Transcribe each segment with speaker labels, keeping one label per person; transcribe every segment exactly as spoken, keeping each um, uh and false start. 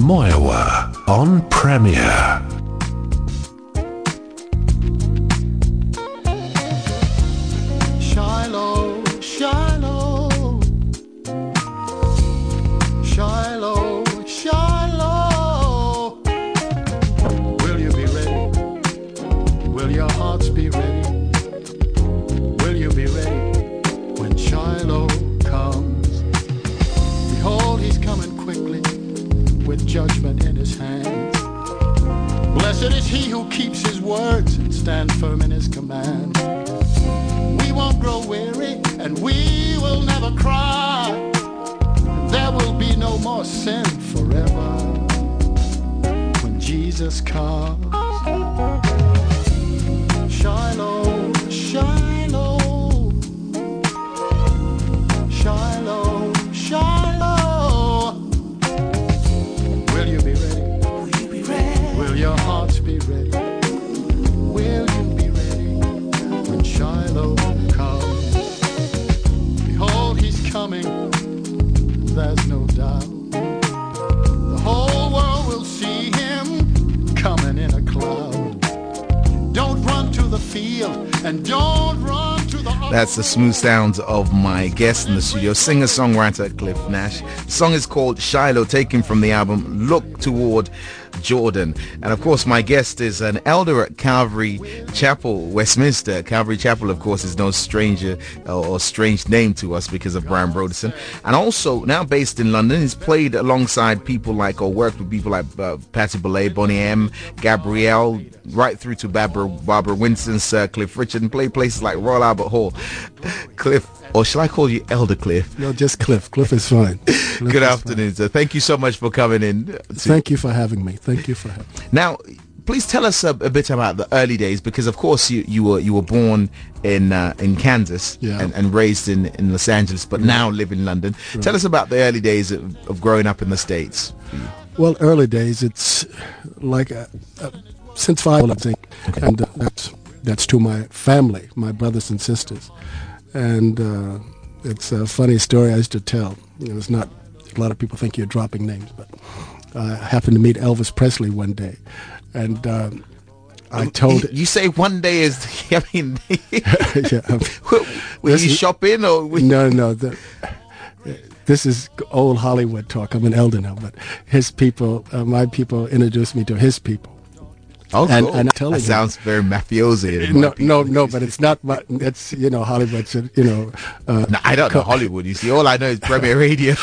Speaker 1: Moyowa on Premier.
Speaker 2: Shiloh, Shiloh, Shiloh, Shiloh. Will you be ready? Will your hearts be ready? Will you be ready when Shiloh comes? Behold, he's coming quickly with judgment in his hands. Blessed is he who keeps his words and stands firm in his command. We won't grow weary and we will never cry. There will be no more sin forever when Jesus comes. Shiloh, Shiloh, Shiloh, Shiloh. Will you be ready? Will you be ready? Will your hearts be ready? Will you be ready when Shiloh comes? Behold, he's coming, there's no doubt. The whole world will see him coming in a cloud. Don't run to the field and don't run to the...
Speaker 3: That's the smooth sounds of my guest in the studio, singer-songwriter Cliff Nash. The song is called Shiloh, taken from the album Look Toward Jordan. And of course, my guest is an elder at Calvary Chapel, Westminster. Calvary Chapel, of course, is no stranger or, or strange name to us because of Brian Broderson. And also now based in London, he's played alongside people like, or worked with people like uh, Patti Boulay, Bonnie M, Gabrielle, right through to Barbara, Barbara Winston, Sir Cliff Richard, and played places like Royal Albert Hall. Cliff, or shall I call you Elder Cliff?
Speaker 4: No, just Cliff. Cliff is fine. Cliff
Speaker 3: Good afternoon, sir. Thank you so much for coming in. To...
Speaker 4: Thank you for having me. Thank you for having me.
Speaker 3: Now, please tell us a, a bit about the early days, because of course you, you were you were born in uh, in Kansas,
Speaker 4: yeah.
Speaker 3: and, and raised in, in Los Angeles, but right. now live in London. Right. Tell us about the early days of, of growing up in the States.
Speaker 4: Well, early days, it's like a, a, since five, I think, okay. and uh, that's that's to my family, my brothers and sisters, and uh, it's a funny story I used to tell. You know, it's not. A lot of people think you're dropping names, but I happened to meet Elvis Presley one day, and um, I told...
Speaker 3: You, you say one day is... I mean...
Speaker 4: yeah, um,
Speaker 3: were you shopping or... Were
Speaker 4: no, no. The, this is old Hollywood talk. I'm an elder now, but his people, uh, my people introduced me to his people.
Speaker 3: Oh,
Speaker 4: and,
Speaker 3: cool.
Speaker 4: and I'm telling
Speaker 3: that sounds
Speaker 4: you,
Speaker 3: very mafiosi.
Speaker 4: No, no, no, but it's not. It's, you know, Hollywood. You know, uh,
Speaker 3: no, I don't know Hollywood. You see, all I know is Premier Radio.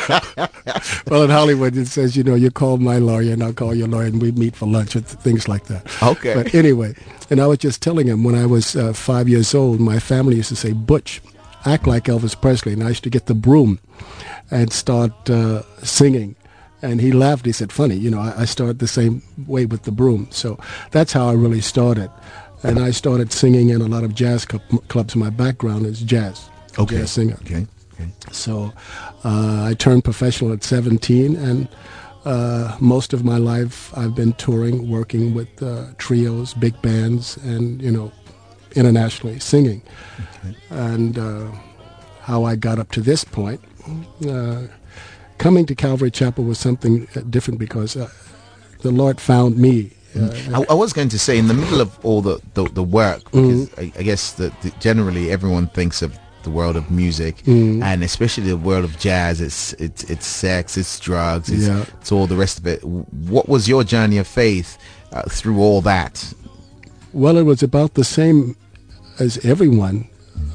Speaker 4: Well, in Hollywood, it says, you know, you call my lawyer and I'll call your lawyer, and we meet for lunch and things like that.
Speaker 3: Okay.
Speaker 4: But anyway, and I was just telling him when I was uh, five years old, my family used to say, "Butch, act like Elvis Presley," and I used to get the broom and start uh, singing. And he laughed. He said, funny, you know, I, I started the same way with the broom. So that's how I really started. And I started singing in a lot of jazz club, clubs. My background is jazz,
Speaker 3: okay.
Speaker 4: jazz singer.
Speaker 3: Okay. Okay.
Speaker 4: So uh, I turned professional at seventeen, and uh, most of my life I've been touring, working with uh, trios, big bands, and, you know, internationally singing. Okay. And uh, how I got up to this point... Uh, Coming to Calvary Chapel was something different because uh, the Lord found me. Uh,
Speaker 3: I, I was going to say, in the middle of all the, the, the work, because mm. I, I guess that generally everyone thinks of the world of music, mm. and especially the world of jazz. It's it's it's sex, it's drugs, it's,
Speaker 4: yeah.
Speaker 3: it's all the rest of it. What was your journey of faith uh, through all that?
Speaker 4: Well, it was about the same as everyone.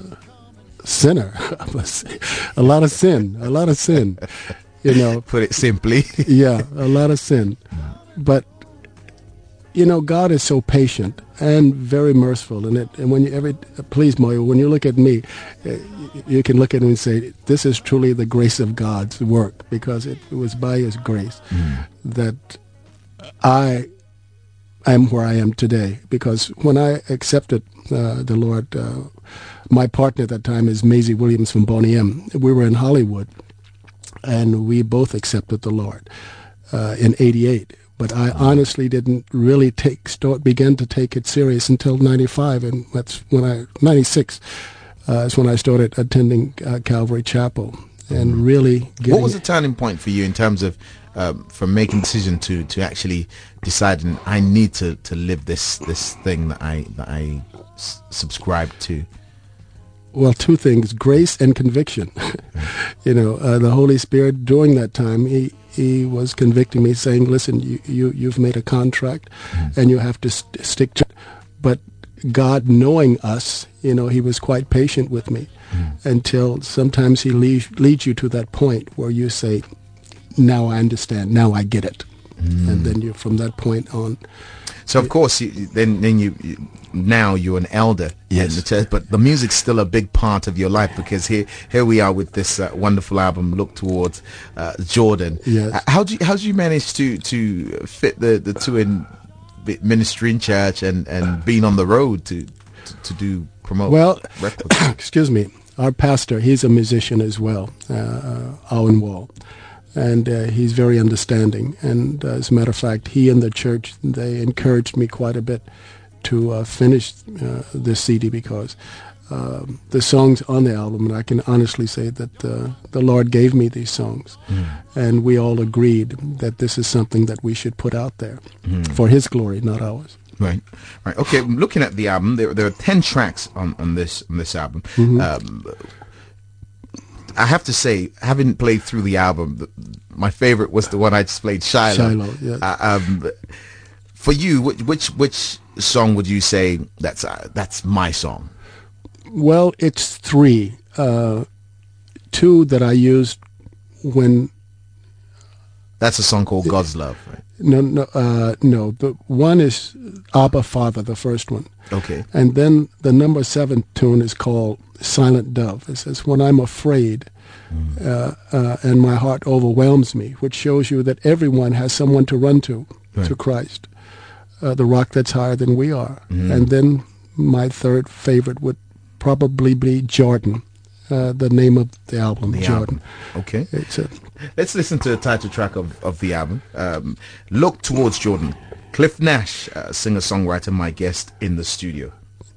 Speaker 4: Sinner, a lot of sin, a lot of sin. You know,
Speaker 3: put it simply.
Speaker 4: Yeah, a lot of sin. But you know, God is so patient and very merciful, and it. And when you every please, Moyo, when you look at me, you can look at him and say, "This is truly the grace of God's work," because it, it was by His grace mm. that I am where I am today. Because when I accepted uh, the Lord, uh, my partner at that time is Maisie Williams from Bonnie M. We were in Hollywood. And we both accepted the Lord uh, in eighty-eight. But I honestly didn't really take start begin to take it serious until ninety-five, and that's when I ninety-six uh, is when I started attending uh, Calvary Chapel and really.
Speaker 3: What was the turning point for you in terms of um, from making decision to to actually deciding I need to to live this this thing that I that I s- subscribe to?
Speaker 4: Well, two things: grace and conviction. You know, uh, the Holy Spirit during that time, he he was convicting me, saying, "Listen, you, you you've made a contract, mm-hmm. and you have to st- stick to it." But God, knowing us, you know, he was quite patient with me mm-hmm. until sometimes he leads leads you to that point where you say, "Now I understand. Now I get it," mm-hmm. and then you from that point on.
Speaker 3: So of course, you, then then you, you now you're an elder
Speaker 4: yes.
Speaker 3: in the church, but the music's still a big part of your life because here here we are with this uh, wonderful album, Look Towards uh, Jordan.
Speaker 4: Yes.
Speaker 3: Uh, how do you, how do you manage to to fit the, the two in ministry in church and, and being on the road to to, to do promote?
Speaker 4: Well, excuse me, our pastor, he's a musician as well, uh, Owen Wall. And uh, he's very understanding. And uh, as a matter of fact, he and the church, they encouraged me quite a bit to uh, finish uh, this C D because uh, the songs on the album, and I can honestly say that uh, the Lord gave me these songs. Mm. And we all agreed that this is something that we should put out there mm. for his glory, not ours.
Speaker 3: Right, right. Okay, looking at the album, there, there are ten tracks on, on this on this album. Mm-hmm. Um, I have to say, having played through the album, the, my favorite was the one I just played, Shiloh.
Speaker 4: Shiloh, yeah.
Speaker 3: Uh, um, for you, which, which which song would you say that's uh, that's my song?
Speaker 4: Well, it's three. Uh, two that I used when.
Speaker 3: That's a song called God's Love, right?
Speaker 4: No, no, uh, no. But one is Abba Father, the first one.
Speaker 3: Okay.
Speaker 4: And then the number seven tune is called Silent Dove. It says, "When I'm afraid mm. uh, uh, and my heart overwhelms me," which shows you that everyone has someone to run to, right. to Christ, uh, the rock that's higher than we are. Mm. And then my third favorite would probably be Jordan, uh, the name of the album,
Speaker 3: the
Speaker 4: Jordan.
Speaker 3: Album. Okay.
Speaker 4: It's a,
Speaker 3: Let's listen to the title track of, of the album, um, Look Towards Jordan. Cliff Nash, uh, singer-songwriter, my guest in the studio.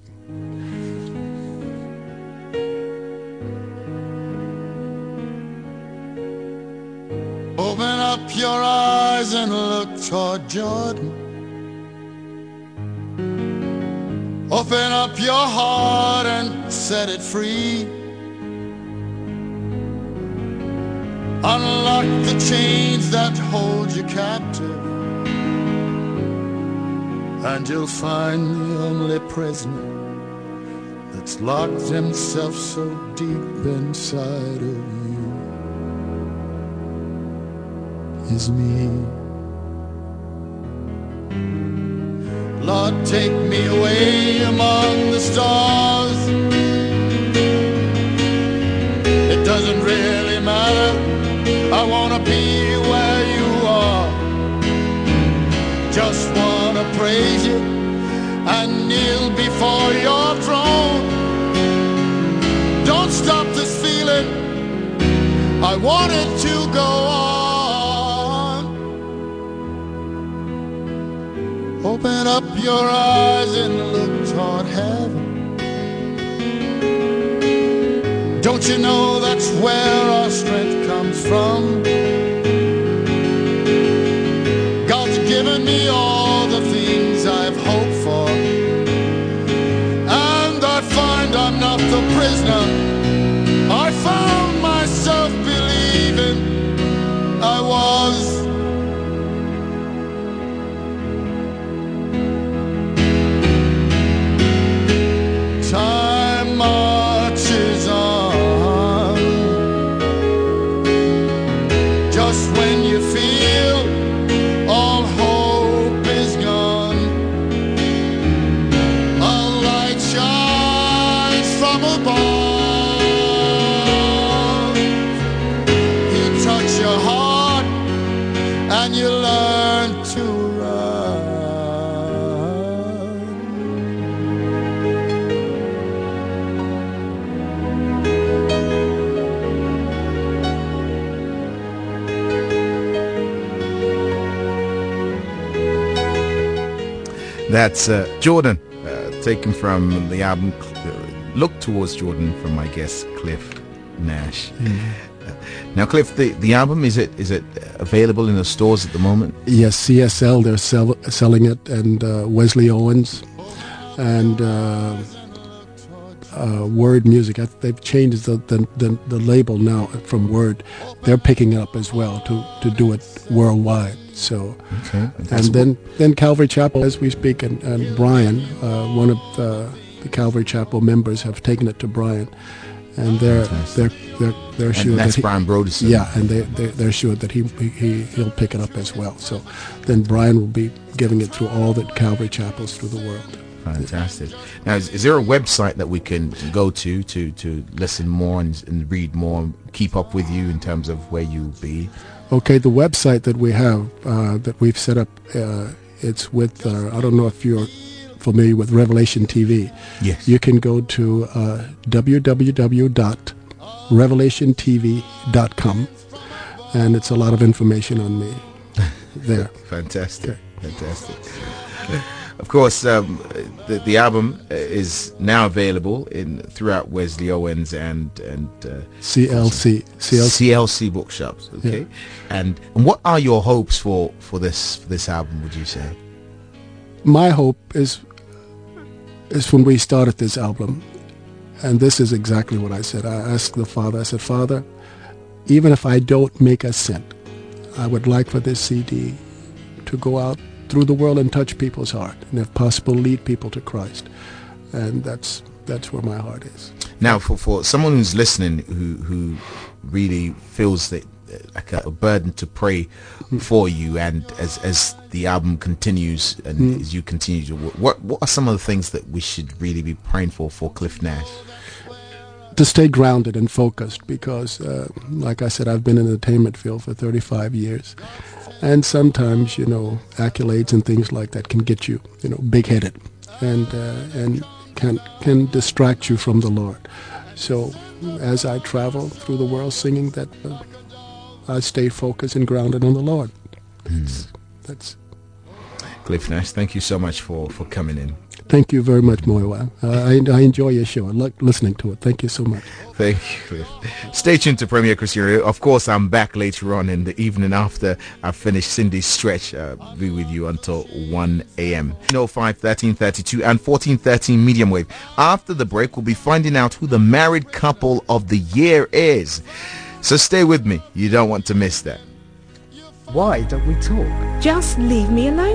Speaker 2: Open up your eyes and look toward Jordan. Open up your heart and set it free. Unlock the chains that hold you captive, and you'll find the only prisoner that's locked himself so deep inside of you is me. Lord, take me away among the stars. It doesn't really matter, I wanna be where you are. Just wanna praise you and kneel before your throne. Don't stop this feeling, I want it to go on. Open up your eyes and look toward heaven. Don't you know that's where our strength comes from? God's given me all the things I've hoped for, and I find I'm not the prisoner I found myself believing I was. Time marches on. Just when you feel all hope is gone, a light shines from above. You touch your heart and you learn to run.
Speaker 3: That's uh, Jordan, uh, taken from the album uh, Look Towards Jordan from my guest Cliff Nash. Mm-hmm. Now, Cliff, the, the album, is it is it available in the stores at the moment?
Speaker 4: Yes, C S L, they're sell, selling it, and uh, Wesley Owens, and uh, uh, Word Music. I, they've changed the, the, the, the label now from Word. They're picking it up as well to, to do it worldwide. So,
Speaker 3: okay.
Speaker 4: and then, then Calvary Chapel, as we speak, and, and Brian, uh, one of the, the Calvary Chapel members, have taken it to Brian. And they're they're they're they're sure
Speaker 3: and that's
Speaker 4: that he,
Speaker 3: Brian Broderson.
Speaker 4: Yeah, and they they they're sure that he he he'll pick it up as well. So then Brian will be giving it through all the Calvary chapels through the world.
Speaker 3: Fantastic. Now, is, is there a website that we can go to to to listen more and, and read more, keep up with you in terms of where you'll be?
Speaker 4: Okay, the website that we have uh, that we've set up, uh, it's with uh, I don't know if you're familiar with Revelation T V.
Speaker 3: Yes.
Speaker 4: You can go to uh, w w w dot revelation t v dot com, and it's a lot of information on me there.
Speaker 3: Fantastic. Okay. Fantastic. Okay. Of course, um, the, the album is now available in throughout Wesley Owens and and uh,
Speaker 4: C L C C L C.
Speaker 3: C L C bookshops. Okay, yeah. and, and what are your hopes for for this for this album? Would you say?
Speaker 4: My hope is is when we started this album, and this is exactly what I said. I asked the Father. I said, Father, even if I don't make a cent, I would like for this C D to go out through the world and touch people's heart, and if possible, lead people to Christ. And that's that's where my heart is.
Speaker 3: Now, for, for someone who's listening who who really feels that like a, a burden to pray mm. for you, and as as the album continues and mm. as you continue to work, what what are some of the things that we should really be praying for for Cliff Nash?
Speaker 4: To stay grounded and focused, because uh, like I said, I've been in the entertainment field for thirty-five years, and sometimes, you know, accolades and things like that can get you, you know, big-headed, and uh, and can can distract you from the Lord. So as I travel through the world singing, that uh, I stay focused and grounded on the Lord. That's, mm. that's
Speaker 3: Cliff Nash, thank you so much for, for coming in.
Speaker 4: Thank you very much, Moiwa. Uh, I, I enjoy your show. I like listening to it. Thank you so much.
Speaker 3: Thank you, Cliff. Stay tuned to Premier Christian Radio. Of course, I'm back later on in the evening after I've finished Cindy's stretch. Uh, be with you until one a.m. oh five, thirteen thirty-two and fourteen thirteen medium wave. After the break, we'll be finding out who the married couple of the year is. So stay with me. You don't want to miss that.
Speaker 5: Why don't we talk?
Speaker 6: Just leave me alone.